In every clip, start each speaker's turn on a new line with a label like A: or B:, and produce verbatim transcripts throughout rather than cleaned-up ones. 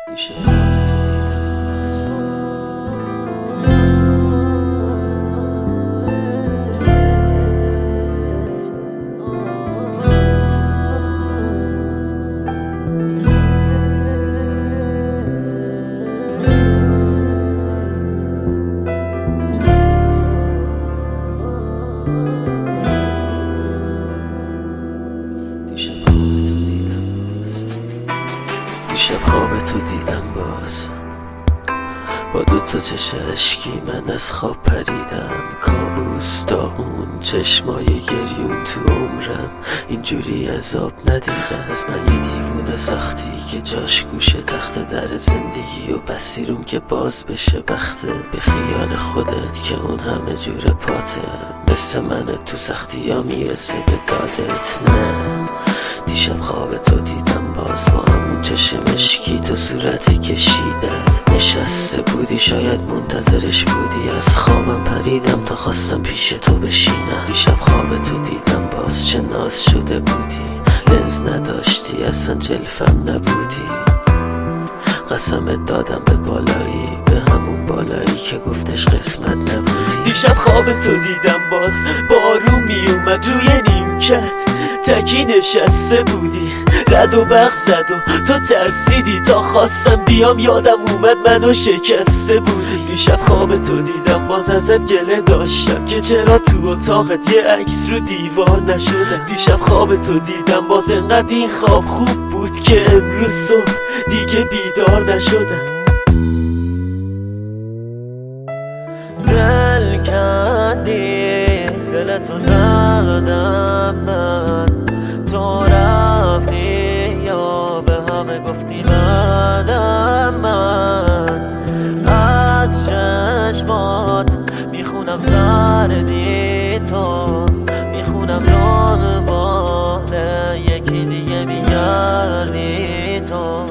A: دیشب خواب تو دیدم باز با دوتا چش اشکی من از خواب پریدم. کابوس داغون چشمای گریون تو عمرم اینجوری عذاب ندیده از من. یه دیوونه سختی که جاش گوشه تخت در زندگی و بسیروم که باز بشه بختت به خیال خودت که اون همه جور پاته. مثل من تو سختی ها میرسه به دادت. نه دیشب خواب تو دیدم باز با همون چشم اشکی تو صورت کشیدت نشسته بودی، شاید منتظرش بودی. از خوابم پریدم تا خواستم پیش تو بشینم. دیشب خواب تو دیدم باز چه ناز شده بودی، لنز نداشتی اصلا جلفم نبودی. قسمت دادم به بالایی، به همون بالایی که گفتش قسمت نبودی.
B: دیشب خواب تو دیدم باز بارون می اومد روی نیمکت تکی نشسته بودی، رد و برق زد و تو ترسیدی تا خواستم بیام یادم اومد منو شکسته بودی. دیشب خواب تو دیدم باز ازت گله داشتم که چرا تو اتاقت یه عکس رو دیوار نشده. دیشب خواب تو دیدم باز انقدر این خواب خوب بود که امروز صبح دیگه بیدار نشدم.
A: دل کندی دلتو زدم من، تو رفتی یا به همه گفتی بعدم. من از چشمات میخونم زردی تو، میخونم جان باله یکی دیگه میگردی تو.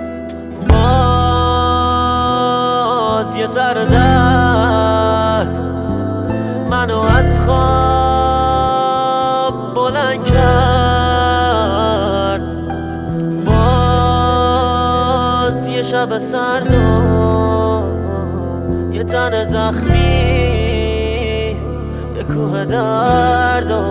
A: باز یه سر درد منو از خواب بلند کرد. باز یه شب سرد و یه تن زخمی، یه کوه درد و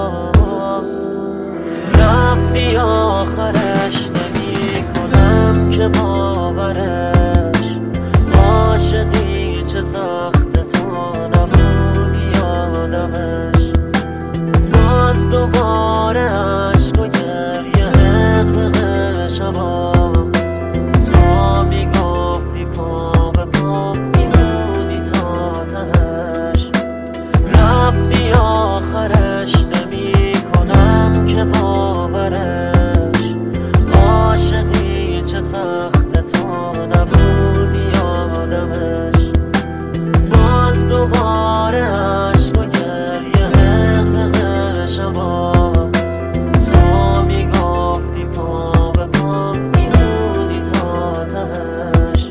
A: رفتی آخرش نمی کنم که باورش. عاشقی چه سخت تو نبودی آدمش. باز دوباره عشق و گریه حقق شبا، تا میگفتی پا به پا میمونی تا تهش. رفتی آخرش نمی کنم که باورش. عاشقی چه سخت تو نبودی آدمش. باز دوباره عشق و گریه حقق شبا، تا میگفتی پا به پا میمونی تا تهش.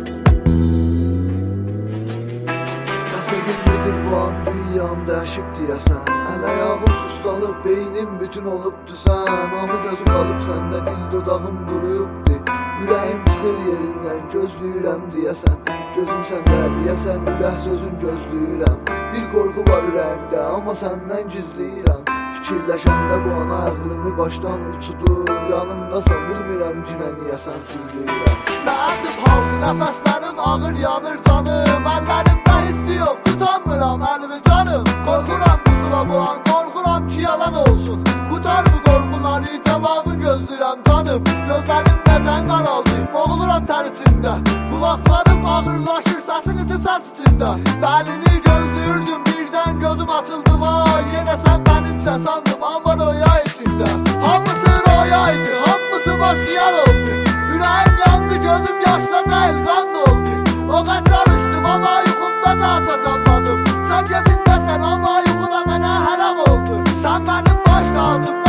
C: Nasıl gitmedir bu an dünyam değişip diyesen. El ayağım sustalıp beynim bütün oluptu sen. Amı gözüm alıp sende dil dodağım kuruyuptu. Yüreğim çıxır yerinden gözlüyürəm diyesen. Gözüm sende diyesen ürək sözün gözlüyürəm. Bir korku var ürəyimdə ama senden gizliyirəm. Fikirləşəndə bu ana əqlimi başdan uçudur. Yanımdasan bilmirəm cinə niyə sənsizliyirəm. Nəətib haldı nəfəslərim ağır yanır canım. Əllərimdə hissi yox tutamıram əlimi canım. Korkuram qutula bu an korkuram ki yalan olsun. Qutar bu korkuları cevabı gözlürəm canım. Gözlərim nədən qaraldı boğuluram tər içində. Kulaklarım ağırlaşır səsin itib səs içində. Bəlini gözlüyürdüm birdən gözüm açıldı vay. Yenə sən mənimsə sandım amma röya içində. Hamısı röyaydı, hamısı boş xiyal oldu. Ürəyim yandı, gözüm yaşla deyil qan doldu. O qədər çalışdım amma yuxumda da çatanmadım. Sən kefindəsən amma yuxuda mənə hərəm oldu. Sən mənim baş tacım.